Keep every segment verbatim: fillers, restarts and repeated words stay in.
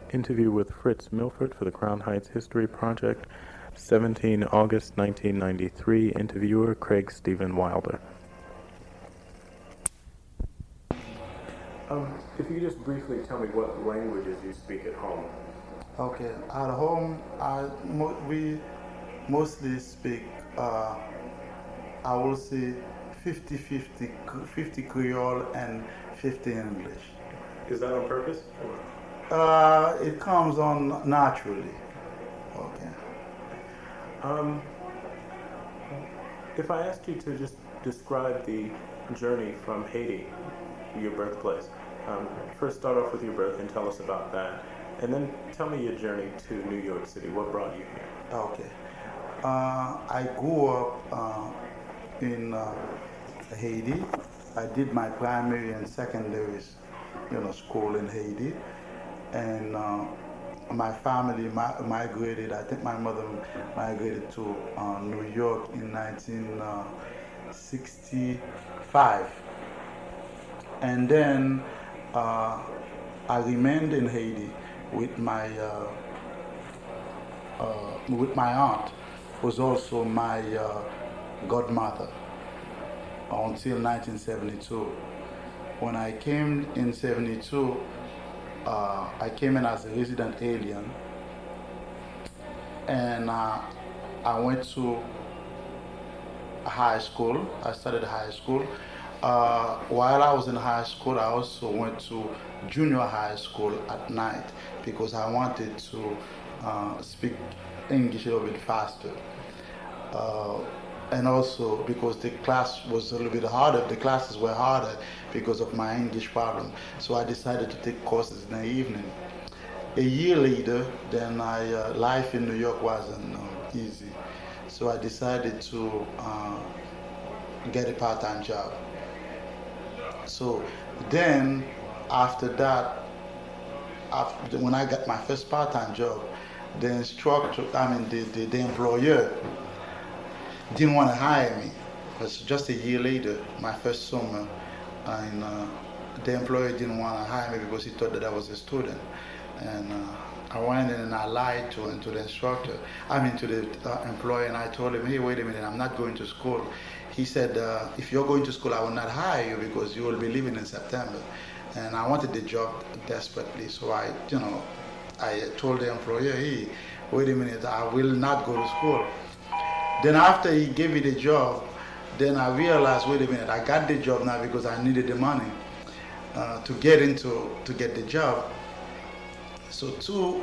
Interview with Fritz Milford for the Crown Heights History Project, seventeenth of August nineteen ninety-three. Interviewer Craig Stephen Wilder. Um, if you could just briefly tell me what languages you speak at home. Okay, at home, I, mo we mostly speak, uh, I will say fifty fifty, fifty Creole and fifty English. Is that on purpose? Uh, it comes on naturally. Okay. Um, if I asked you to just describe the journey from Haiti, your birthplace, um, first start off with your birth and tell us about that, and then tell me your journey to New York City. What brought you here? Okay. Uh, I grew up uh, in uh, Haiti. I did my primary and secondary, you know, school in Haiti, and uh, my family mi migrated. I think my mother migrated to uh, New York in nineteen sixty-five, and then uh, I remained in Haiti with my uh, uh, with my aunt, who was also my uh, godmother, until nineteen seventy-two. When I came in seventy-two, uh, I came in as a resident alien, and uh, I went to high school. I started high school. Uh, while I was in high school, I also went to junior high school at night because I wanted to uh, speak English a little bit faster. Uh, and also because the class was a little bit harder, the classes were harder because of my English problem. So I decided to take courses in the evening. A year later, then I, uh, life in New York wasn't uh, easy. So I decided to uh, get a part-time job. So then, after that, after, when I got my first part-time job, the instructor, I mean the, the, the employer, didn't want to hire me. Because just a year later, my first summer, and uh, the employer didn't want to hire me because he thought that I was a student. And uh, I went in and I lied to, to the instructor, I mean to the uh, employer, and I told him, hey, wait a minute, I'm not going to school. He said, uh, if you're going to school, I will not hire you because you will be leaving in September. And I wanted the job desperately, so I, you know, I told the employer, hey, wait a minute, I will not go to school. Then after he gave me the job, then I realized, wait a minute, I got the job now because I needed the money uh, to get into, to get the job. So two,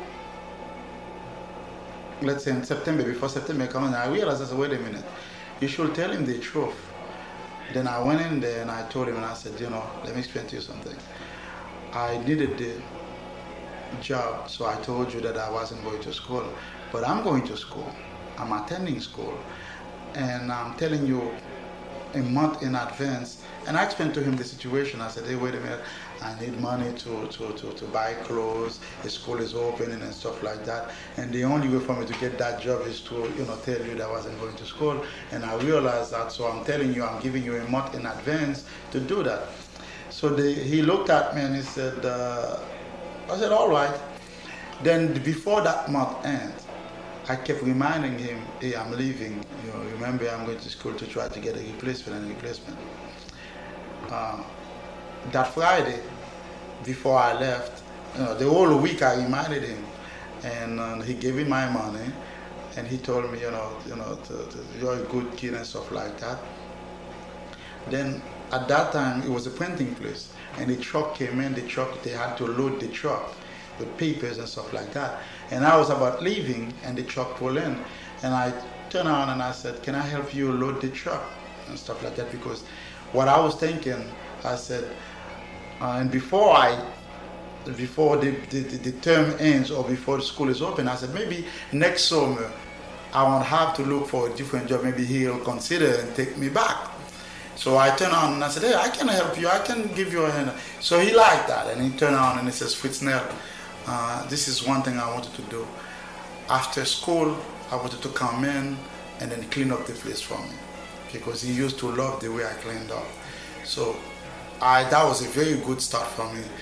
let's say in September, before September coming, I realized, I said, wait a minute, you should tell him the truth. Then I went in there and I told him, and I said, you know, let me explain to you something. I needed the job, so I told you that I wasn't going to school, but I'm going to school. I'm attending school, and I'm telling you a month in advance. And I explained to him the situation. I said, hey, wait a minute, I need money to, to, to, to buy clothes, the school is opening and stuff like that. And the only way for me to get that job is to, you know, tell you that I wasn't going to school. And I realized that, so I'm telling you, I'm giving you a month in advance to do that. So the, he looked at me and he said, uh, I said, all right. Then before that month ends, I kept reminding him, hey, I'm leaving. You know, remember, I'm going to school to try to get a replacement and replacement. Uh, that Friday, before I left, you know, the whole week I reminded him, and uh, he gave me my money, and he told me, you know, you know, to, to, you're a good kid and stuff like that. Then at that time, it was a printing place, and the truck came in. The truck, they had to load the truck with papers and stuff like that. And I was about leaving, and the truck pulled in, and I turned around and I said, can I help you load the truck and stuff like that? Because what I was thinking, I said, uh, and before I, before the, the, the term ends or before the school is open, I said, maybe next summer I won't have to look for a different job. Maybe he'll consider and take me back. So I turned on and I said, hey, I can help you. I can give you a hand. So he liked that, and he turned on and he says, Fritznell, uh, this is one thing I wanted to do. After school, I wanted to come in and then clean up the place for me, because he used to love the way I cleaned up. So I, that was a very good start for me.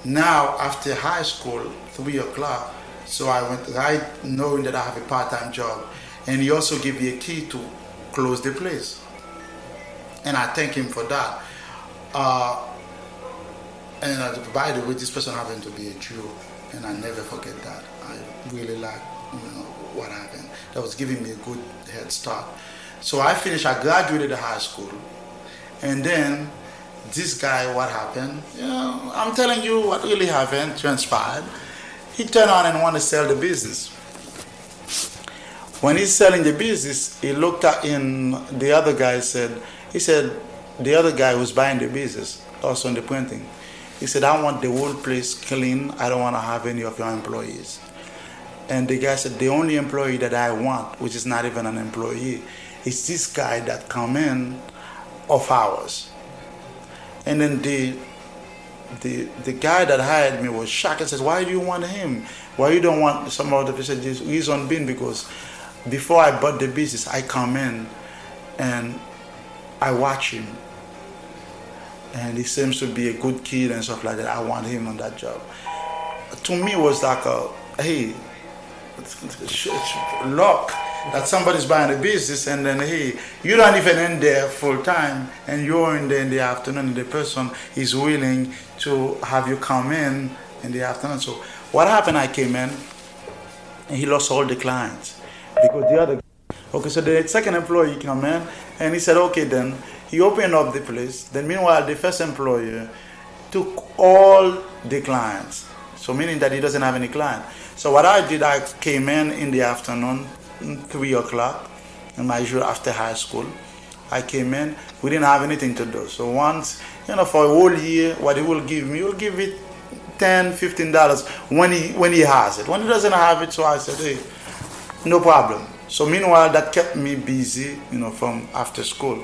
Now, after high school, three o'clock, so I went right knowing that I have a part-time job. And he also gave me a key to close the place. And I thank him for that. Uh, and uh, by the way, this person happened to be a Jew, and I never forget that. I really like, you know, what happened. That was giving me a good head start. So I finished, I graduated high school, and then this guy, what happened? You know, I'm telling you what really happened, transpired. He turned on and wanted to sell the business. When he's selling the business, he looked at in the other guy said, he said, the other guy who's buying the business, also in the printing, he said, I want the whole place clean. I don't want to have any of your employees. And the guy said, the only employee that I want, which is not even an employee, is this guy that come in off hours. And then the the the guy that hired me was shocked and said, why do you want him? Why you don't want some other person? He's on bin because before I bought the business, I come in and I watch him. And he seems to be a good kid and stuff like that. I want him on that job. To me, it was like a, hey, luck that somebody's buying a business and then, hey, you're not even in there full time and you're in there in the afternoon and the person is willing to have you come in in the afternoon. So what happened, I came in and he lost all the clients because the other, okay, so the second employee came in and he said, okay, then he opened up the place. Then meanwhile, the first employer took all the clients. So meaning that he doesn't have any client. So what I did, I came in in the afternoon, three o'clock, in my usual after high school. I came in, we didn't have anything to do. So once, you know, for a whole year, what he will give me, he will give it ten, fifteen dollars when he when he has it. When he doesn't have it, so I said, hey, no problem. So meanwhile, that kept me busy, you know, from after school.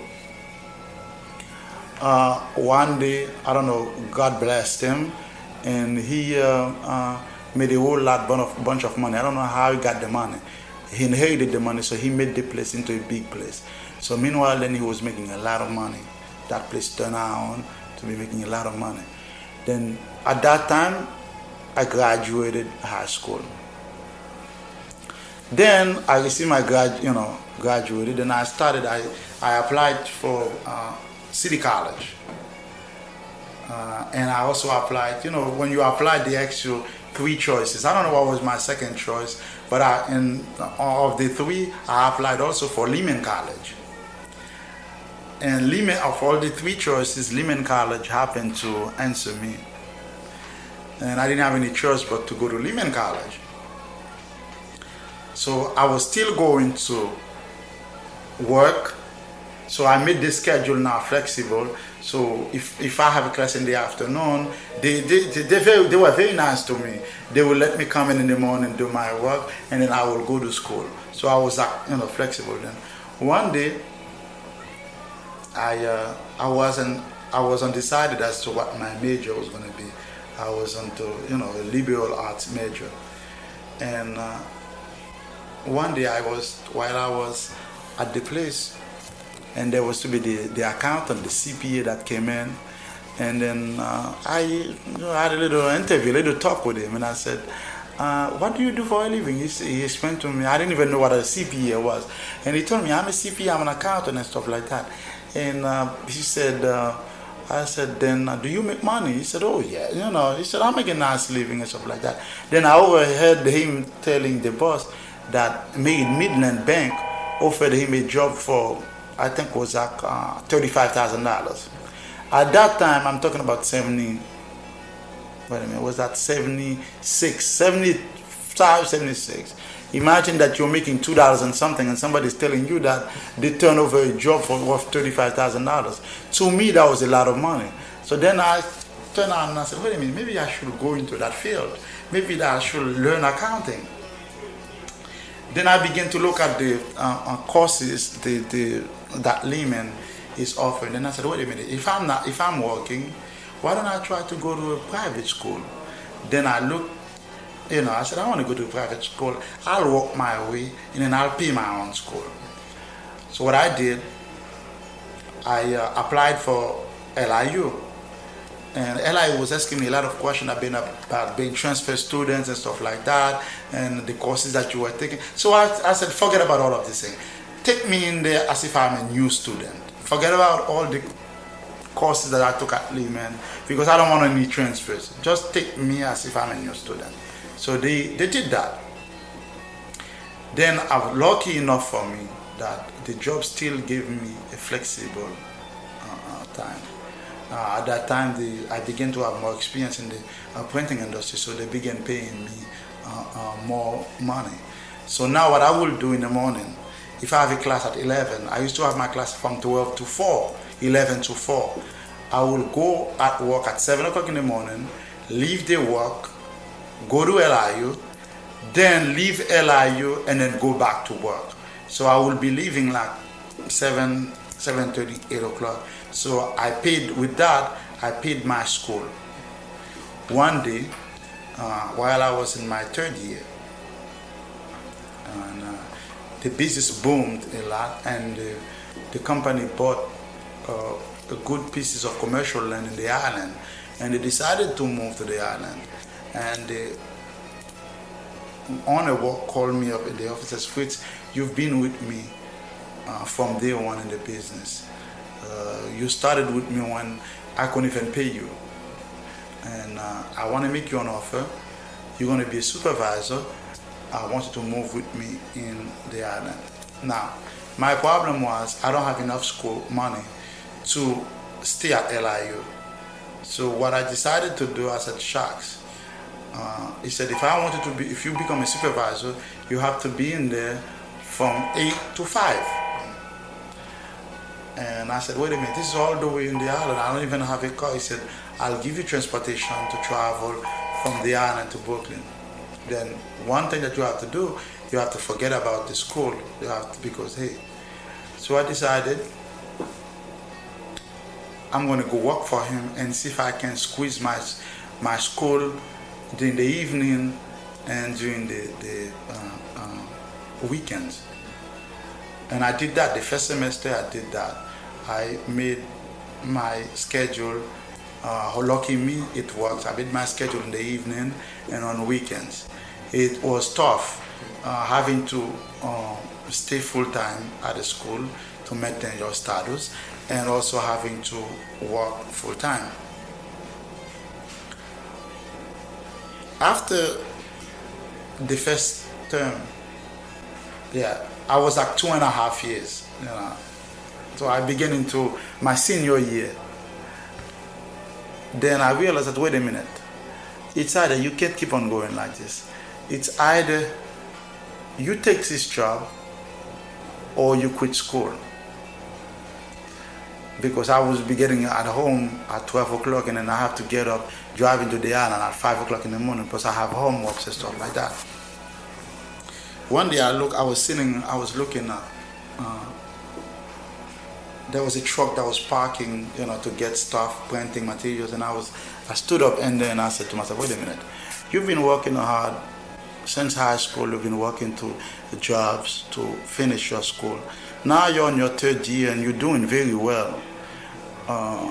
Uh, one day, I don't know, God blessed him, and he uh, uh, made a whole lot of bunch of money. I don't know how he got the money. He inherited the money, so he made the place into a big place. So meanwhile, then he was making a lot of money. That place turned out to be making a lot of money. Then at that time, I graduated high school. Then I received my grad, you know, graduated. Then I started. I I applied for uh, City College, uh, and I also applied. You know, when you apply the actual three choices, I don't know what was my second choice, but I, in of the three, I applied also for Lehman College. And Lehman, of all the three choices, Lehman College happened to answer me, and I didn't have any choice but to go to Lehman College. So I was still going to work. So I made the schedule now flexible. So if, if I have a class in the afternoon, they they, they, they, very, they were very nice to me. They would let me come in in the morning, do my work, and then I will go to school. So I was, you know, flexible then. One day, I uh, I wasn't I was undecided as to what my major was going to be. I was into, you know, a liberal arts major, and uh, one day I was while I was at the place, and there was to be the, the accountant, the C P A that came in, and then uh, I, you know, had a little interview, a little talk with him, and I said, uh, what do you do for a living? He, he explained to me, I didn't even know what a C P A was, and he told me, I'm a C P A, I'm an accountant and stuff like that. And uh, he said, uh, I said, then uh, do you make money? He said, oh yeah, you know, he said, I make a nice living and stuff like that. Then I overheard him telling the boss that Midland Bank offered him a job for, I think it was like uh, thirty-five thousand dollars. At that time, I'm talking about seventy, wait a minute, was that seventy-six, seventy-five, seventy-six. Imagine that you're making two dollars and something and somebody's telling you that they turn over a job for worth thirty-five thousand dollars. To me, that was a lot of money. So then I turned around and I said, wait a minute, maybe I should go into that field. Maybe I should learn accounting. Then I began to look at the uh, uh, courses the, the, that Lehman is offering. Then I said, wait a minute, if I'm not, if I'm working, why don't I try to go to a private school? Then I looked, you know, I said, I want to go to a private school. I'll work my way and then I'll pay my own school. So what I did, I uh, applied for L I U. And Eli was asking me a lot of questions about being, about being transfer students and stuff like that, and the courses that you were taking. So I, I said, forget about all of this thing. Take me in there as if I'm a new student. Forget about all the courses that I took at Lehman, because I don't want any transfers. Just take me as if I'm a new student. So they, they did that. Then I was lucky enough for me that the job still gave me a flexible uh, time. Uh, at that time, the, I began to have more experience in the uh, printing industry, so they began paying me uh, uh, more money. So now what I will do in the morning, if I have a class at eleven, I used to have my class from twelve to four, eleven to four. I will go at work at seven o'clock in the morning, leave the work, go to L I U, then leave L I U and then go back to work. So I will be leaving like seven, seven thirty, eight o'clock. So I paid, with that, I paid my school. One day, uh, while I was in my third year, and uh, the business boomed a lot, and uh, the company bought uh, a good pieces of commercial land in the island, and they decided to move to the island. And the owner called me up in the office and said, Fritz, you've been with me uh, from day one in the business. Uh, you started with me when I couldn't even pay you. And uh, I want to make you an offer. You're going to be a supervisor. I want you to move with me in the island. Now, my problem was I don't have enough school money to stay at L I U. So what I decided to do, I said, shucks. Uh, he said, if I wanted to be, if you become a supervisor, you have to be in there from eight to five. And I said, wait a minute, this is all the way in the island. I don't even have a car. He said, I'll give you transportation to travel from the island to Brooklyn. Then one thing that you have to do, you have to forget about the school. You have to, because, hey. So I decided I'm going to go work for him and see if I can squeeze my my school during the evening and during the, the uh, uh, weekends. And I did that. The first semester I did that. I made my schedule. Uh, lucky me, it works. I made my schedule in the evening and on weekends. It was tough uh, having to uh, stay full-time at the school to maintain your status, and also having to work full-time. After the first term, yeah, I was like two and a half years, you know. So I began into my senior year. Then I realized that, wait a minute, it's either you can't keep on going like this. It's either you take this job or you quit school. Because I was beginning at home at twelve o'clock, and then I have to get up, driving to the island at five o'clock in the morning, because I have homework and stuff like that. One day I look, I was sitting, I was looking at, uh, there was a truck that was parking, you know, to get stuff, printing materials, and I was, I stood up and then I said to myself, wait a minute, you've been working hard since high school, you've been working to jobs to finish your school. Now you're in your third year and you're doing very well. Uh,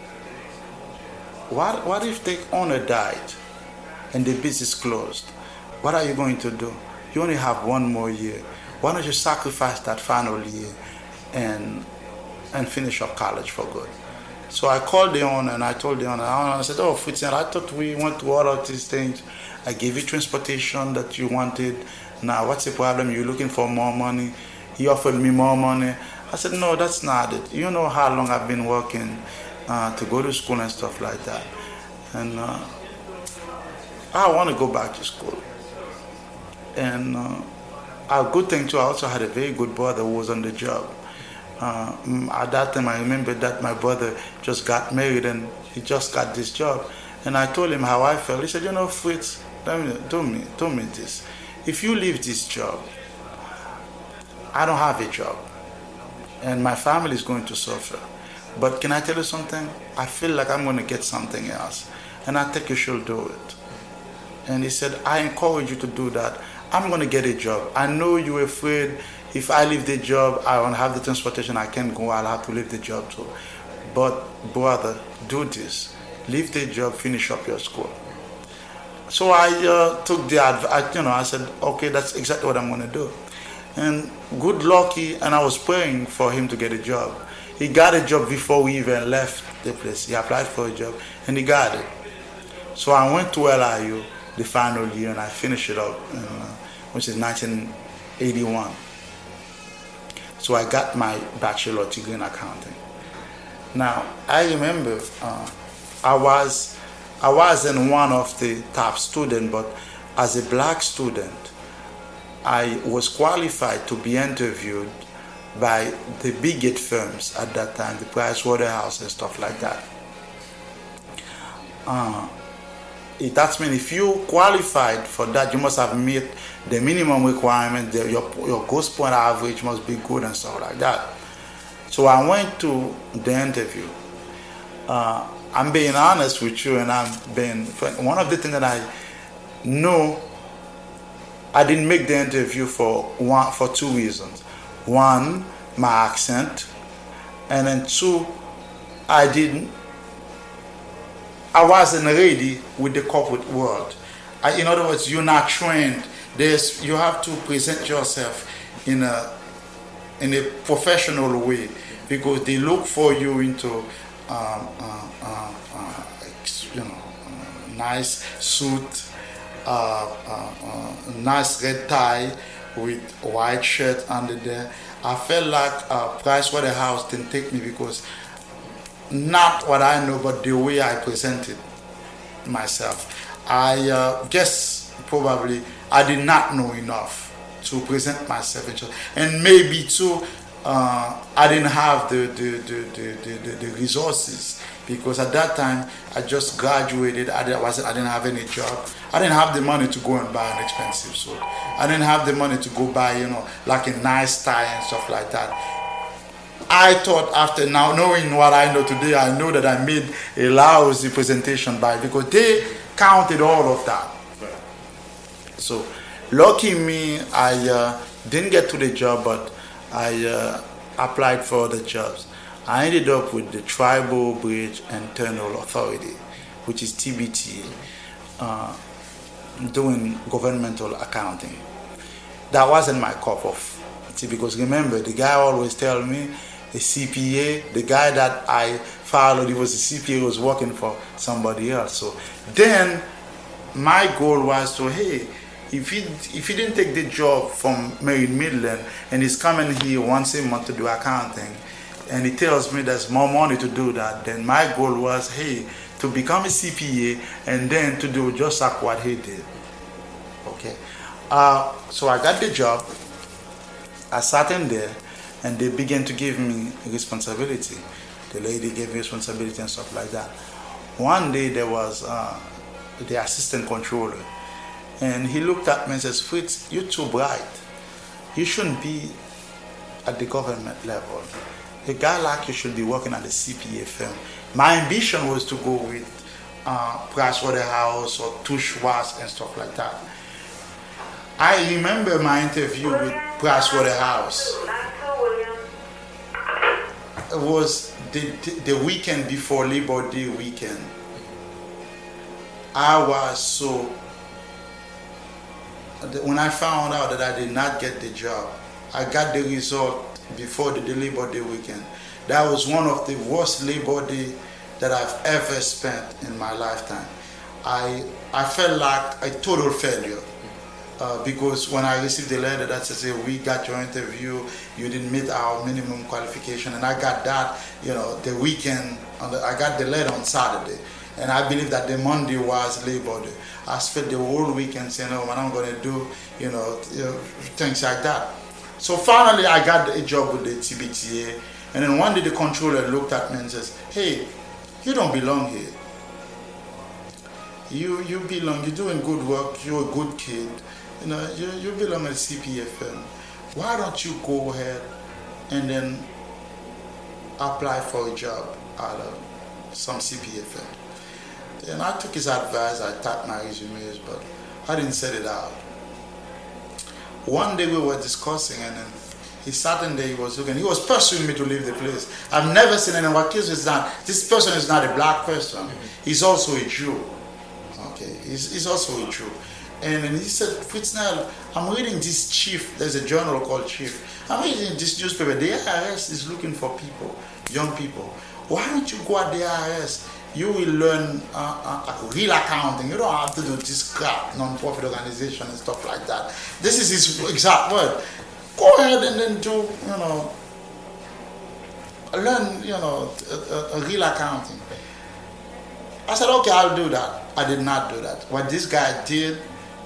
what, what if the owner died and the business closed? What are you going to do? You only have one more year. Why don't you sacrifice that final year and and finish up college for good? So I called the owner and I told the owner, I said, oh, Fritz, I thought we went to all of these things. I gave you transportation that you wanted. Now, what's the problem? You're looking for more money. He offered me more money. I said, no, that's not it. You know how long I've been working uh, to go to school and stuff like that. And uh, I want to go back to school. And uh, a good thing too, I also had a very good brother who was on the job. Uh, at that time, I remember that my brother just got married and he just got this job. And I told him how I felt. He said, you know, Fritz, let me, tell me, tell me this. If you leave this job, I don't have a job. And my family is going to suffer. But can I tell you something? I feel like I'm going to get something else. And I think you should do it. And he said, I encourage you to do that. I'm going to get a job. I know you're afraid if I leave the job, I won't have the transportation, I can't go, I'll have to leave the job too. But brother, do this. leave the job, finish up your school. So I uh, took the advice, you know, I said, okay, that's exactly what I'm going to do. And good lucky, and I was praying for him to get a job. He got a job before we even left the place. He applied for a job, and he got it. So I went to L I U the final year, and I finished it up, in, uh, which is nineteen eighty-one. So I got my bachelor degree in accounting. Now, I remember uh, I was I wasn't one of the top students, but as a black student, I was qualified to be interviewed by the biggest firms at that time, the Price Waterhouse and stuff like that. Uh, it, that means if you qualified for that, you must have met the minimum requirement, the, your, your ghost point average must be good and stuff like that. So I went to the interview. Uh, I'm being honest with you, and I'm being, one of the things that I know, I didn't make the interview for one, for two reasons. One, my accent, and then two, I didn't, I wasn't ready with the corporate world. I, in other words, you're not trained. There's, you have to present yourself in a, in a professional way, because they look for you into, um, uh, uh, uh, you know, uh, nice suit, uh, uh, uh, nice red tie with white shirt under there. I felt like uh, Price Waterhouse didn't take me because not what I know, but the way I presented myself. I uh, guess probably I did not know enough to present myself, and maybe too, uh, I didn't have the the, the, the, the the resources, because at that time I just graduated. I didn't, I didn't have any job. I didn't have the money to go and buy an expensive suit. I didn't have the money to go buy, you know, like a nice tie and stuff like that. I thought, after now knowing what I know today, I know that I made a lousy presentation by, because they counted all of that. So lucky me, I uh, didn't get to the job, but I uh, applied for the jobs. I ended up with the Tribal Bridge and Tunnel Authority, which is T B T A, uh, doing governmental accounting. That wasn't my cup of tea, because remember, the guy always tell me, a C P A, the guy that I followed, he was a C P A, was working for somebody else. So then my goal was to, hey, if he if he didn't take the job from Marine Midland and he's coming here once a month to do accounting, and he tells me there's more money to do that, then my goal was, hey, to become a C P A and then to do just like what he did. Okay. Uh, so I got the job. I sat in there, and they began to give me responsibility. The lady gave me responsibility and stuff like that. One day there was uh, the assistant controller, and he looked at me and says, "Fritz, you're too bright. You shouldn't be at the government level. A guy like you should be working at a C P A firm." My ambition was to go with uh, Price Waterhouse or Touche Wass and stuff like that. I remember my interview with Price Waterhouse. It was the, the weekend before Labor Day weekend. I was so, when I found out that I did not get the job, I got the result before the, the Labor Day weekend. That was one of the worst Labor Day that I've ever spent in my lifetime. I I felt like a total failure. Uh, because when I received the letter that says, hey, we got your interview, you didn't meet our minimum qualification, and I got that, you know, the weekend, on the, I got the letter on Saturday, and I believe that the Monday was Labor Day. I spent the whole weekend saying, oh, what I'm going to do, you know, you know, things like that. So finally, I got a job with the T B T A, and then one day the controller looked at me and says, hey, you don't belong here. You, you belong, you're doing good work, you're a good kid. You know, you, you belong at C P A firm. Why don't you go ahead and then apply for a job at a, some C P A firm? Then I took his advice, I typed my resumes, but I didn't set it out. One day we were discussing, and then He sat in there, he was looking, he was pursuing me to leave the place. I've never seen anyone accused is not, this person is not a black person. He's also a Jew. Okay, he's, he's also a Jew. And, and he said, Fitznell, I'm reading this Chief, there's a journal called Chief. I'm reading this newspaper, the I R S is looking for people, young people. Why don't you go at the I R S? You will learn uh, uh, real accounting. You don't have to do this crap, non-profit organization and stuff like that. This is his exact word. Go ahead and then do, you know, learn, you know, a, a, a real accounting. I said, okay, I'll do that. I did not do that. What this guy did,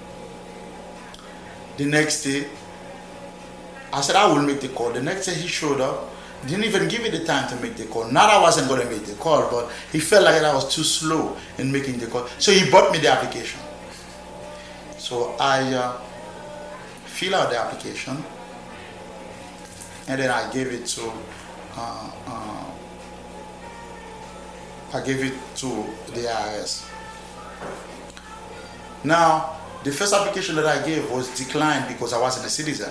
the next day, I said, I will make the call. The next day he showed up. Didn't even give me the time to make the call. Not I wasn't going to make the call, but he felt like I was too slow in making the call. So he bought me the application. So I uh, fill out the application, and then I gave it to uh, uh, I gave it to the I R S. Now, the first application that I gave was declined because I wasn't a citizen.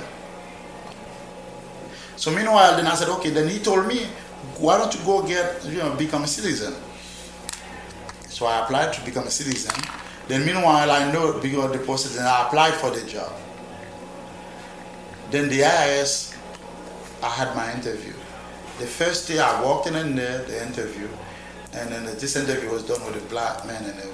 So meanwhile, then I said, okay, then he told me, why don't you go get, you know, become a citizen? So I applied to become a citizen. Then meanwhile, I know because the process, and I applied for the job. Then the I R S, I had my interview. The first day I walked in and there, the interview, and then this interview was done with a black man and a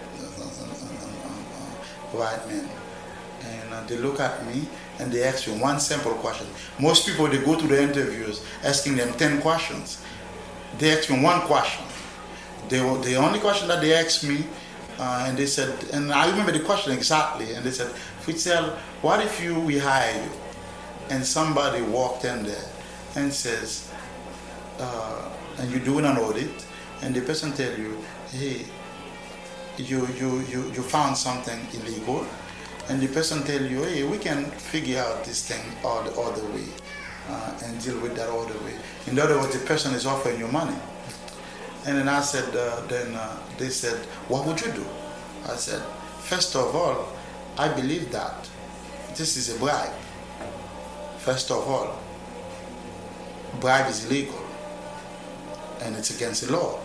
white man. And uh, they look at me and they ask you one simple question. Most people, they go to the interviews asking them ten questions. They ask me one question. They were, the only question that they asked me, uh, and they said, and I remember the question exactly, and they said, Fitzel, what if you we hire you? And somebody walked in there and says, uh, and you're doing an audit, and the person tell you, hey, you you you you found something illegal. And the person tell you, hey, we can figure out this thing all the other way uh, and deal with that other way. In other words, the person is offering you money. And then I said, uh, then uh, they said, what would you do? I said, first of all, I believe that this is a bribe. First of all, bribe is illegal and it's against the law.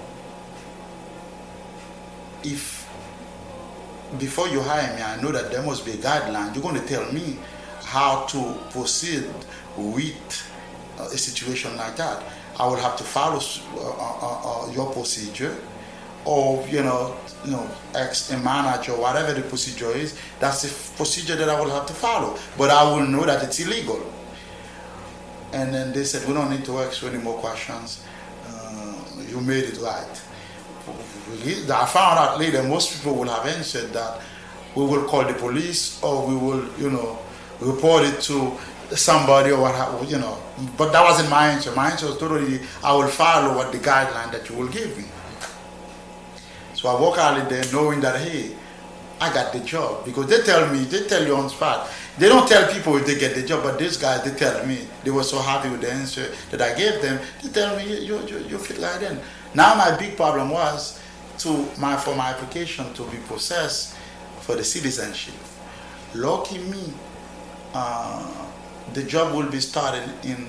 If before you hire me, I know that there must be a guideline. You're going to tell me how to proceed with a situation like that. I will have to follow uh, uh, uh, your procedure, or you know, you know, ex a manager, whatever the procedure is. That's the procedure that I will have to follow. But I will know that it's illegal. And then they said, we don't need to ask you any more questions. Uh, you made it right. I found out later most people will have answered that we will call the police or we will, you know, report it to somebody or what, you know. But that wasn't my answer. My answer was totally, I will follow what the guideline that you will give me. So I walk out of there knowing that, hey, I got the job. Because they tell me, they tell you on spot. They don't tell people if they get the job, but these guys, they tell me. They were so happy with the answer that I gave them. They tell me, you, you, you fit right in. Now my big problem was, to my for my application to be processed for the citizenship. Lucky me, uh, the job will be started in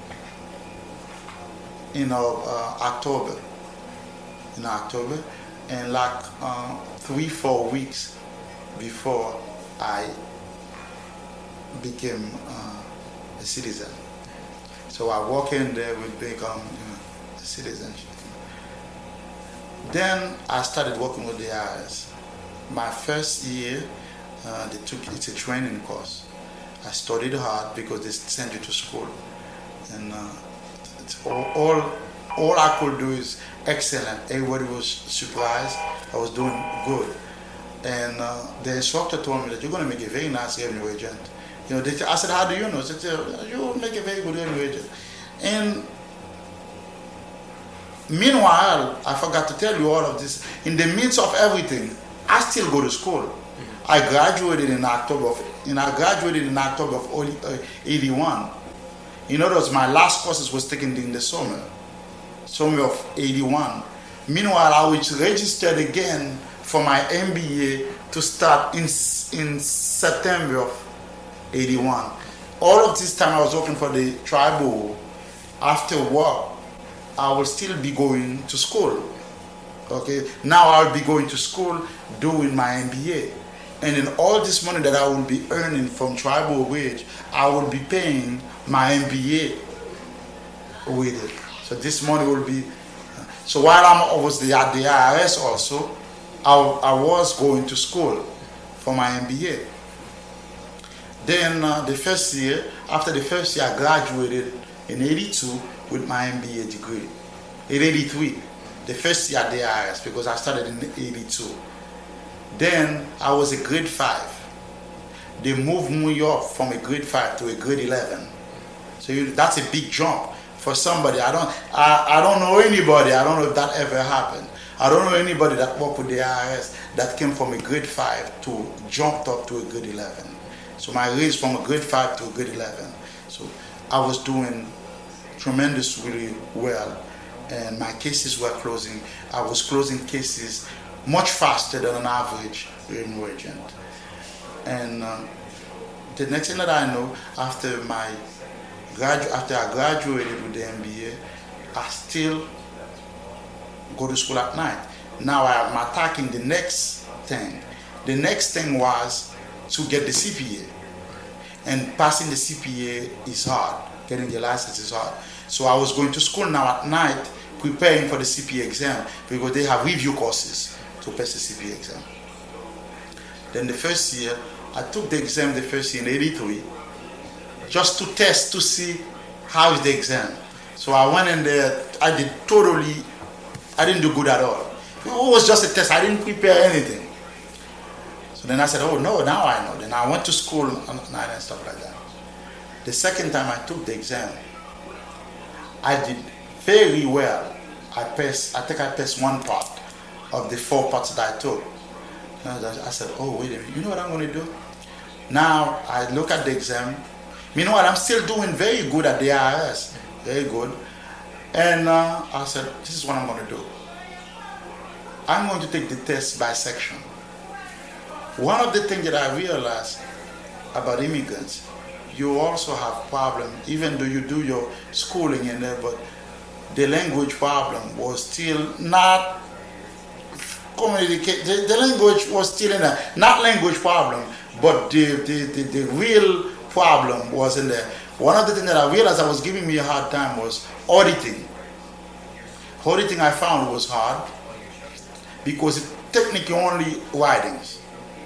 in uh, uh, October. In October, and like uh, three four weeks before I became uh, a citizen. So I walk in there with become you know, a citizenship. Then I started working with the I R S. My first year, uh, they took it's a training course. I studied hard because they sent you to school, and uh, it's all, all all I could do is excellent. Everybody was surprised. I was doing good, and uh, the instructor told me that you're going to make a very nice revenue agent. You know, they, I said, how do you know? They said, you will make a very good revenue agent, and meanwhile, I forgot to tell you all of this. In the midst of everything, I still go to school. Mm-hmm. I graduated in October of, and I graduated in October of eighty-one. In other words, my last courses was taken in the summer, summer of eighty-one. Meanwhile, I was registered again for my M B A to start in in September of eighty-one. all of this time I was working for the tribal, after work, I will still be going to school. Okay, now I'll be going to school doing my M B A. And in all this money that I will be earning from tribal wage, I will be paying my M B A with it. So this money will be, so while I'm obviously at the I R S also, I, I was going to school for my M B A. Then uh, the first year, after the first year, I graduated in eighty-two with my M B A degree. In eighty-three, the first year at the I R S, because I started in eighty-two. Then I was a grade five. They moved me up from a grade five to a grade eleven. So you, that's a big jump for somebody. I don't, I, I don't know anybody. I don't know if that ever happened. I don't know anybody that worked with the I R S that came from a grade five to jumped up to a grade eleven. So my raise from a grade five to a grade eleven. So I was doing tremendously well, and my cases were closing. I was closing cases much faster than an average renewal agent. And um, the next thing that I know, after my gradu- after I graduated with the M B A, I still go to school at night. Now I am attacking the next thing. The next thing was to get the C P A. And passing the C P A is hard. Getting the license is hard. So I was going to school now at night, preparing for the C P A exam, because they have review courses to pass the C P A exam. Then the first year, I took the exam the first year in eighty-three, just to test to see how is the exam. So I went in there, I did totally, I didn't do good at all. It was just a test, I didn't prepare anything. So then I said, oh no, now I know. Then I went to school at night and stuff like that. The second time I took the exam, I did very well. I passed, I think I passed one part of the four parts that I took. And I said, oh, wait a minute, you know what I'm going to do? Now I look at the exam. You know what, I'm still doing very good at the I R S, very good. And uh, I said, this is what I'm going to do. I'm going to take the test by section. One of the things that I realized about immigrants, you also have problem, even though you do your schooling in there, but the language problem was still not communicate. The, the language was still in there, not language problem, but the, the, the, the real problem was in there. One of the things that I realized that was giving me a hard time was auditing. Auditing I found was hard because it technically only writings.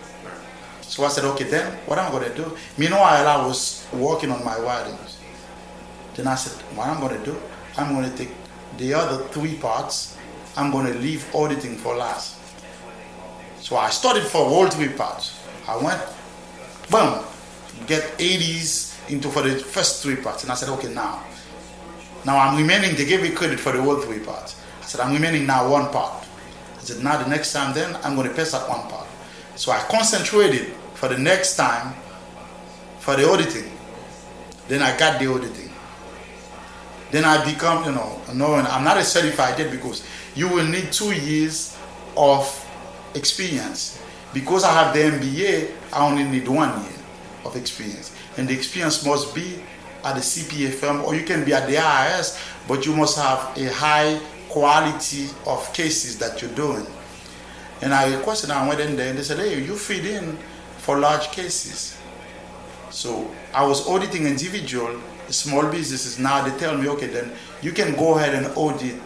So I said, okay, then what am I going to do? Meanwhile, I was working on my writings. Then I said, what I'm going to do? I'm going to take the other three parts. I'm going to leave auditing for last. So I studied for all three parts. I went, boom, get eighties into for the first three parts. And I said, okay, now. Now I'm remaining, they gave me credit for the whole three parts. I said, I'm remaining now one part. I said, now the next time then, I'm going to pass that one part. So I concentrated for the next time for the auditing. Then I got the auditing. Then I become, you know, knowing I'm not a certified yet because you will need two years of experience. Because I have the M B A, I only need one year of experience. And the experience must be at the C P A firm, or you can be at the I R S, but you must have a high quality of cases that you're doing. And I requested, I went in there and they said, hey, you fit in for large cases. So I was auditing individual, small businesses. Now they tell me, okay, then you can go ahead and audit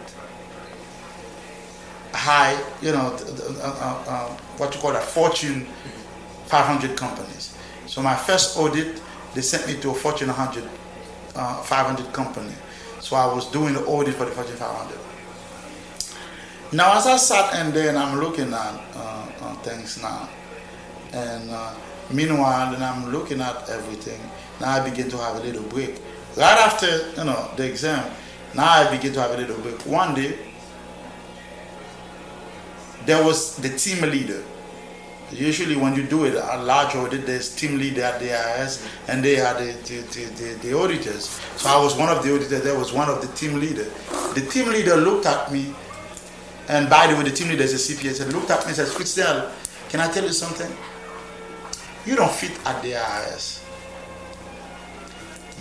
high, you know, uh, uh, uh, what you call a Fortune five hundred companies. So my first audit, they sent me to a Fortune one hundred, uh, five hundred company. So I was doing the audit for the Fortune five hundred. Now, as I sat and then I'm looking at uh, uh, things now, and uh, meanwhile, then I'm looking at everything. Now I begin to have a little break. Right after, you know, the exam, now I begin to have a little break. One day, there was the team leader. Usually, when you do it, a large audit, there's team leader at the I R S, and they are the the, the, the the auditors. So I was one of the auditors. There was one of the team leader. The team leader looked at me. And by the way, the team leader is a C P A, said, looked at me and said, Fitzgerald, can I tell you something? You don't fit at the I R S.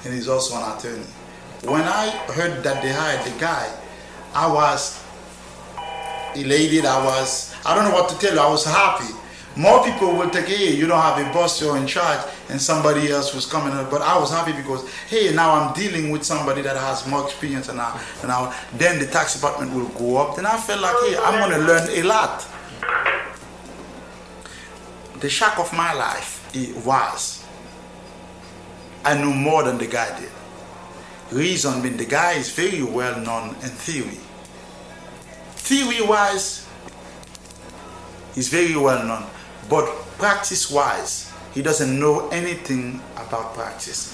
and he's also an attorney. When I heard that they hired the guy, I was elated. I was, I don't know what to tell you, I was happy. More people will take, hey, you don't have a boss, you're in charge, and somebody else was coming up. But I was happy because, hey, now I'm dealing with somebody that has more experience, and now, and now then the tax department will go up. Then I felt like, hey, I'm going to learn a lot. The shock of my life it was, I knew more than the guy did. Reason being, the guy is very well known in theory. Theory-wise, he's very well known. But practice-wise, he doesn't know anything about practice.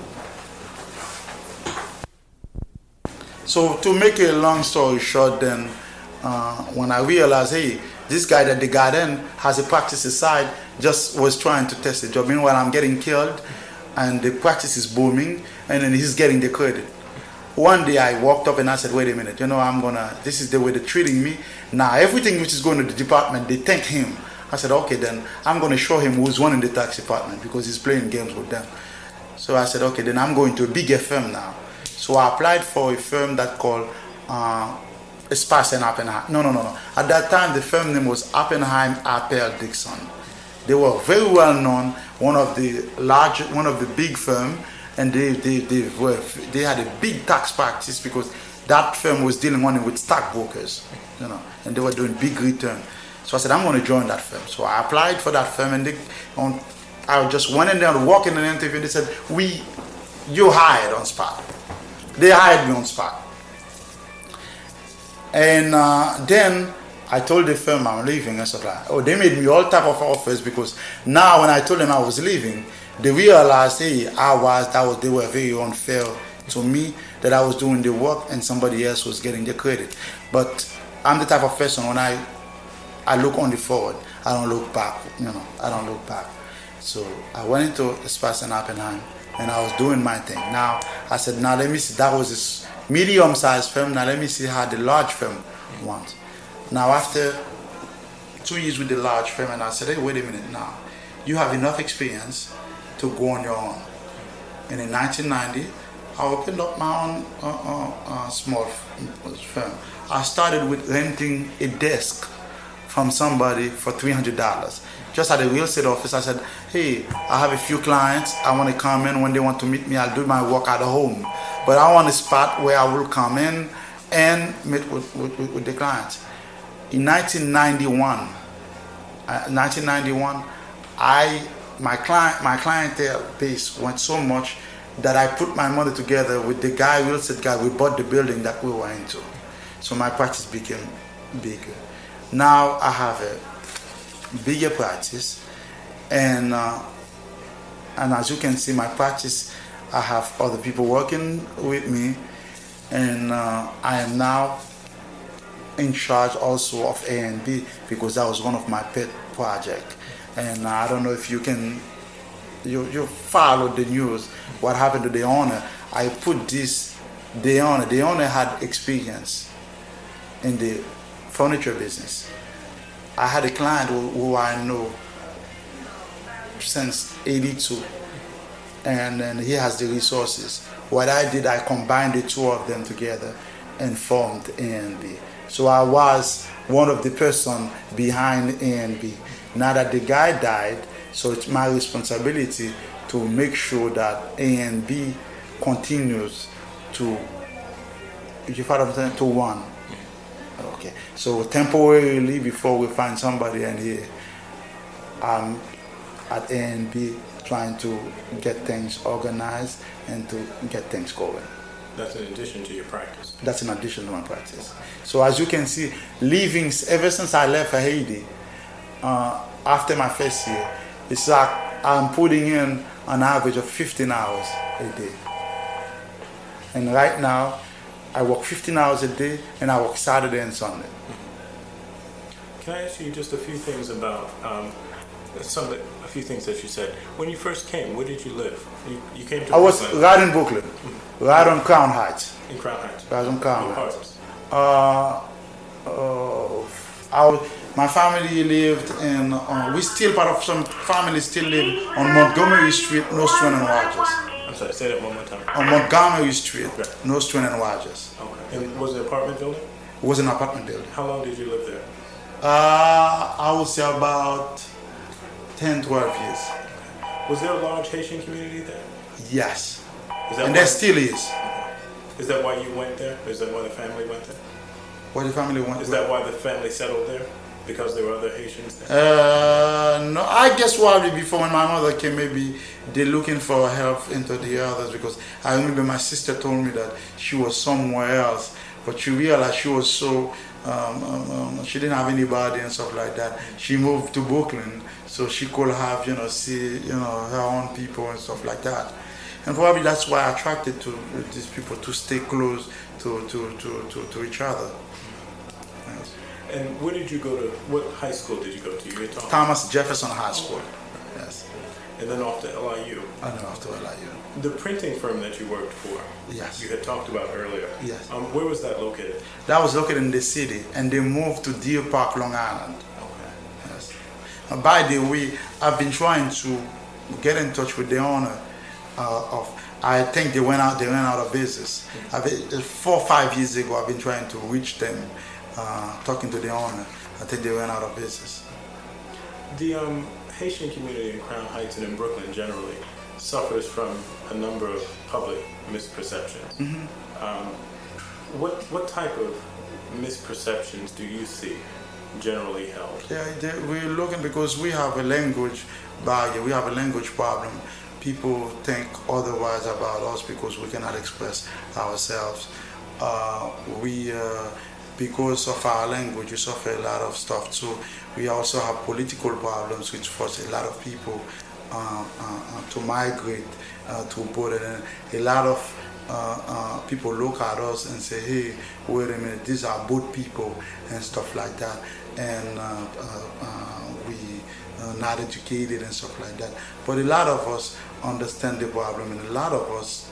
So to make a long story short, then uh, when I realized, hey, this guy that the guy then has a practice side, just was trying to test the job. Meanwhile, I'm getting killed, and the practice is booming, and then he's getting the credit. One day I walked up and I said, wait a minute, you know, I'm gonna, this is the way they're treating me. Now everything which is going to the department, they thank him. I said, okay, then I'm going to show him who's running the tax department because he's playing games with them. So I said, okay, then I'm going to a bigger firm now. So I applied for a firm that called uh, Espace and Oppenheim. No, no, no, no. At that time, the firm name was Oppenheim Appel Dixon. They were very well known, one of the large, one of the big firm, and they they they were they had a big tax practice because that firm was dealing only with stockbrokers, you know, and they were doing big return. So I said, I'm going to join that firm. So I applied for that firm, and they, on, I just went in there and walked in an interview, and they said, we, you hired on spot. They hired me on spot. And uh, then I told the firm I'm leaving and stuff like that. Oh, they made me all type of offers because now when I told them I was leaving, they realized, hey, I was, that was, they were very unfair to me, that I was doing the work and somebody else was getting the credit. But I'm the type of person, when I I look only forward. I don't look back, you know, I don't look back. So I went into Espace and Oppenheim, and I was doing my thing. Now, I said, now let me see, that was this medium-sized firm, now let me see how the large firm wants. Now, after two years with the large firm, and I said, hey, wait a minute now, you have enough experience to go on your own. And in nineteen ninety, I opened up my own uh, uh, uh, small firm. I started with renting a desk from somebody for three hundred dollars. Just at the real estate office, I said, hey, I have a few clients. I want to come in. When they want to meet me, I'll do my work at home. But I want a spot where I will come in and meet with, with, with the clients. In nineteen ninety-one, uh, nineteen ninety-one, I my client my clientele base went so much that I put my money together with the guy, real estate guy. We bought the building that we were into. So my practice became bigger. Now I have a bigger practice, and uh, and as you can see, my practice, I have other people working with me, and uh, I am now in charge also of A and B because that was one of my pet projects. And uh, I don't know if you can, you you followed the news, what happened to the owner. I put this, the owner, the owner had experience in the furniture business. I had a client who, who I know since eighty-two, and then he has the resources. What I did, I combined the two of them together and formed A and B. So I was one of the person behind A and B. Now that the guy died, so it's my responsibility to make sure that A and B continues to, if you follow what I'm saying, to one. Okay, so temporarily before we find somebody, and here I'm at A and B trying to get things organized and to get things going. That's in addition to your practice. That's in addition to my practice. So as you can see, leaving, ever since I left for Haiti, uh, after my first year, it's like I'm putting in an average of fifteen hours a day. And right now, I work fifteen hours a day, and I work Saturday and Sunday. Can I ask you just a few things about um, some of the, a few things that you said? When you first came, where did you live? You, you came to I was Brooklyn. right in Brooklyn, mm-hmm. right on Crown Heights. In Crown Heights. Right on Crown What Heights. Uh, uh, I was, my family lived in. Uh, we still part of some families still live on Montgomery Street, Nostrand and Rogers. I'm sorry, say that one more time. On Montgomery Street, Okay. North Twin and Rogers. Okay. And was it an apartment building? It was an apartment building. How long did you live there? Uh, I would say about ten, twelve years. Was there a large Haitian community there? Yes. Is that And why, there still is. is that why you went there? Is that why the family went there? Where the family went. Is that why the family settled there? Because there were other Haitians there? Uh, no, I guess probably before when my mother came, maybe they're looking for help into the others, because I remember my sister told me that she was somewhere else, but she realized she was so, um, um, um, she didn't have anybody and stuff like that. She moved to Brooklyn so she could have, you know, see, you know, her own people and stuff like that. And probably that's why I attracted to these people to stay close to, to, to, to, to each other. Yes. And where did you go to, what high school did you go to? You had talked. Thomas Jefferson High School. Yes. And then off to L I U. I know after L I U. The printing firm that you worked for, Yes. you had talked about earlier. Yes. Um, where was that located? That was located in the city, and they moved to Deer Park, Long Island. Okay. Yes. And by the way, I've been trying to get in touch with the owner uh, of. I think they went out. They went out of business. I've been, four or five years ago, I've been trying to reach them, uh, talking to the owner. I think they went out of business. The um, Haitian community in Crown Heights and in Brooklyn generally suffers from a number of public misperceptions. Mm-hmm. Um, what what type of misperceptions do you see generally held? Yeah, they, we're looking because we have a language barrier. We have a language problem. People think otherwise about us because we cannot express ourselves. Uh, we, uh, because of our language, we suffer a lot of stuff too. We also have political problems, which force a lot of people uh, uh, to migrate uh, to border. And a lot of uh, uh, people look at us and say, "Hey, wait a minute, these are boat people," and stuff like that. And uh, uh, uh, we uh, not educated and stuff like that. But a lot of us understand the problem, and a lot of us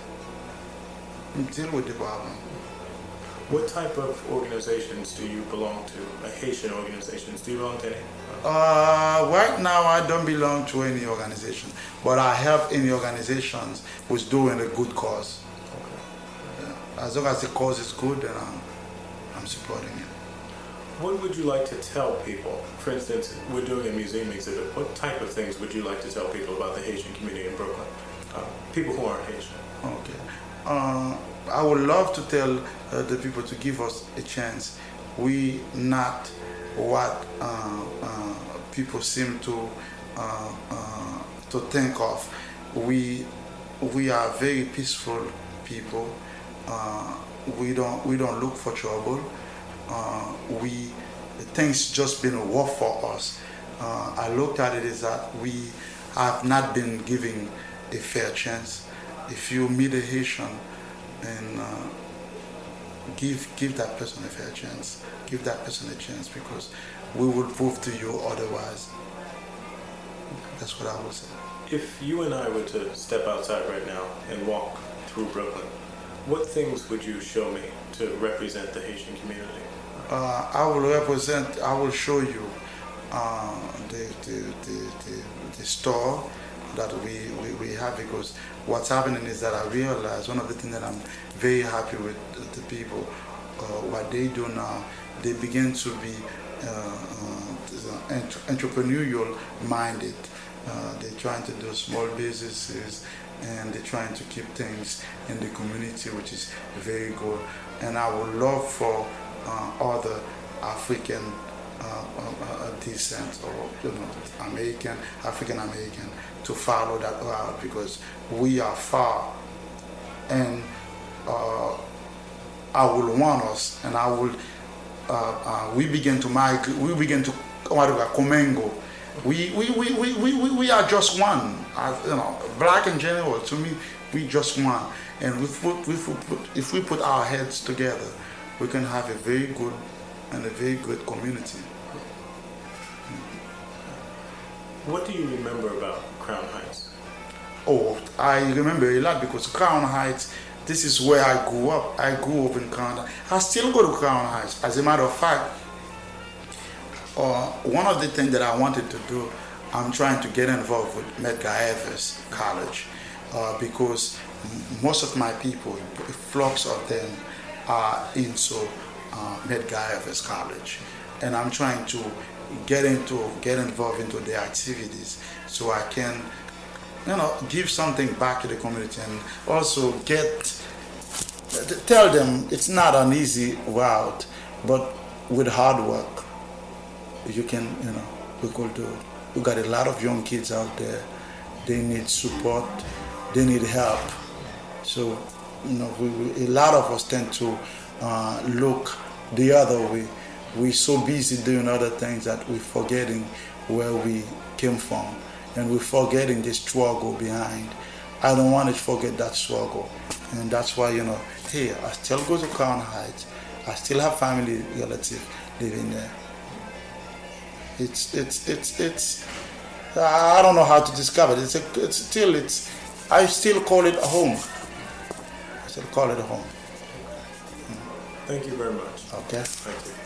deal with the problem. What type of organizations do you belong to? Uh, Haitian organizations? Do you belong to any? Uh, right now, I don't belong to any organization, but I help any organizations who's doing a good cause. Okay. Yeah. As long as the cause is good, then I'm, I'm supporting it. What would you like to tell people? For instance, we're doing a museum exhibit. What type of things would you like to tell people about the Haitian community in Brooklyn? Uh, people who aren't Haitian. Okay. Uh, I would love to tell uh, the people to give us a chance. We not what uh, uh, people seem to uh, uh, to think of. We we are very peaceful people. Uh, we don't we don't look for trouble. Uh, we things just been rough for us. Uh, I looked at it as that we have not been given a fair chance. If you meet a Haitian and uh, give give that person a fair chance, give that person a chance, because we will prove to you otherwise. That's what I would say. If you and I were to step outside right now and walk through Brooklyn, what things would you show me to represent the Haitian community? Uh, I will represent, I will show you uh, the, the, the, the, the store that we, we, we have, because what's happening is that I realize one of the things that I'm very happy with the, the people, uh, what they do now, they begin to be uh, uh, entrepreneurial minded. Uh, they're trying to do small businesses, and they're trying to keep things in the community, which is very good. And I would love for uh, other African uh, uh, descent, or you know, American, African American, to follow that route, because we are far, and uh, I will want us, and I will. Uh, uh, we begin to migrate. We begin to what we call commingle. We we, we, we, we, we we are just one. As, you know, black in general. To me, we just one. And if we, if we put if we put our heads together, we can have a very good and a very good community. What do you remember about Crown Heights? Oh, I remember a lot, because Crown Heights, this is where I grew up. I grew up in Crown Heights. I still go to Crown Heights. As a matter of fact, uh, one of the things that I wanted to do, I'm trying to get involved with Medgar Evers College. uh, because most of my people, flocks of them, are into uh, Medgar College, and I'm trying to get into get involved into their activities so I can, you know, give something back to the community, and also get tell them it's not an easy route, but with hard work you can, you know, we could do it. We got a lot of young kids out there. They need support. They need help. So, you know, we, we, a lot of us tend to uh, look the other way. We're so busy doing other things that we're forgetting where we came from, and we're forgetting the struggle behind. I don't want to forget that struggle, and that's why, you know, hey, I still go to Crown Heights. I still have family relatives living there. It's it's it's it's. I don't know how to describe it. It's a, it's still it's. I still call it a home. I still call it a home. Thank you very much. Okay. Thank you.